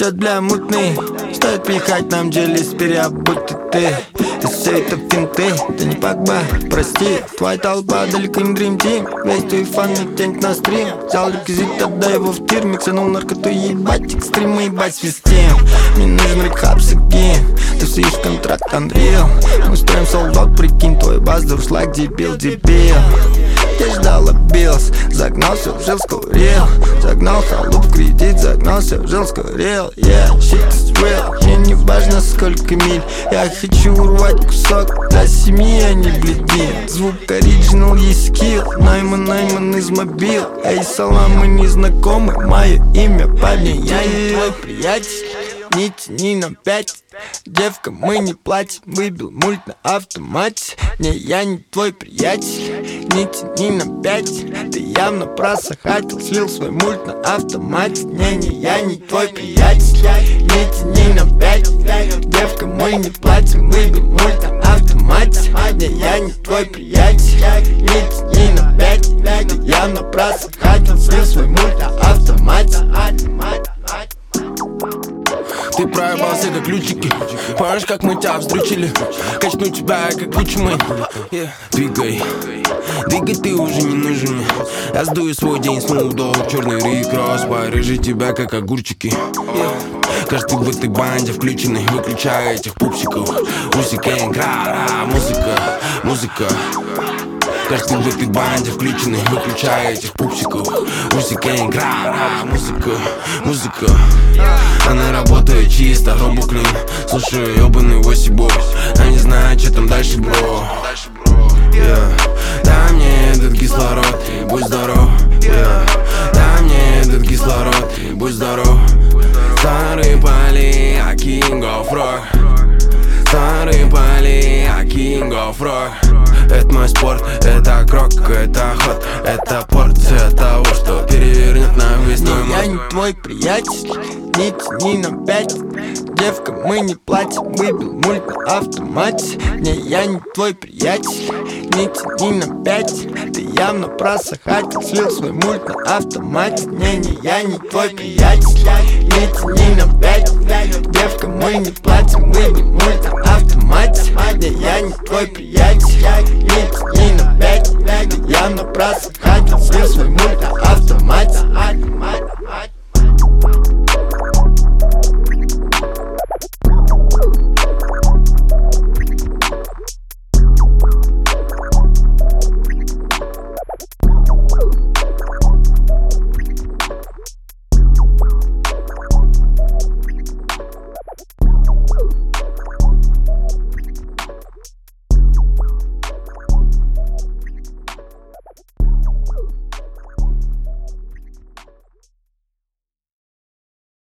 Чат, бля, мутный, стоит пихать нам челюсть, переобуть ты. И все это финты, ты не Погба, прости. Твоя толпа далеко не Dream Team. Весь твой фан не тянет на стрим. Взял реквизит, отдай его в тир. Миксанул наркоту, ебать, экстримы, ебать, свистим. Мне нужен рехаб, сагин. Ты слышишь контракт, Unreal. Мы строим солдат, прикинь, твой бас заросла, дебил. Я ждал Биллс, загнался, жил, скурил. Загнал халуп в кредит, загнался, жил, скурил. Yeah, shit is real. Мне не важно сколько миль. Я хочу урвать кусок для семьи, а не бледин. Звук оригинал, есть скилл. Найман из мобил. Эй, салам, мы не знакомы. Мое имя парня, я не твой приятель. Не тяни на 5. Девка, мы не платим. Выбил мульт на автомате. Не, я не твой приятель. Не тяни на 5. Ты явно просохатил. Слил свой мульт на автомате. Не, я не твой приятель. Не тяни на 5. Девка, мы не платим. Выбил мульт на автомате. Не, я не твой приятель. Не тяни на 5. Ты явно просохатил. Слил свой мульт на автомате. Ты проебался как ключики. Помнишь, как мы тебя встречили? Качну тебя, как Gucci Mane. Двигай, ты уже не нужен мне. Я сдую свой день с ноутбук. Черный рик-кросс, порежи тебя, как огурчики. Каждый в этой банде включенный. Выключай этих пупсиков. Усикай, гра-ра, музыка. Каждый в этой банде включенный. Выключай этих пупсиков. Усикай, гра-ра, музыка. Она работает чисто, робоклин. Слушаю ёбаный восибой. Я не знаю, что там дальше, бро. Дай мне этот кислород, и будь здоров. Дай мне этот кислород, и будь здоров. Старые поли, а king of rock. Старые поли, а king of rock. Это мой спорт, это крок, это ход. Это порция того, что перевернет на весь твой мозг. Я не твой приятель. Не тяни на 5. Девка, мы не платим. Выбил мульт на автомате. Не, я не твой приятель. Не тяни на 5. Ты явно просохатил. Слил свой мульт на автомате. Не, я не твой приятель. Не тяни на 5. Девка, мы не платим. Выбил мульт на автомате. Не, я не твой приятель. Не тяни на 5. Ты явно просохатил. Слил свой мульт на автомате.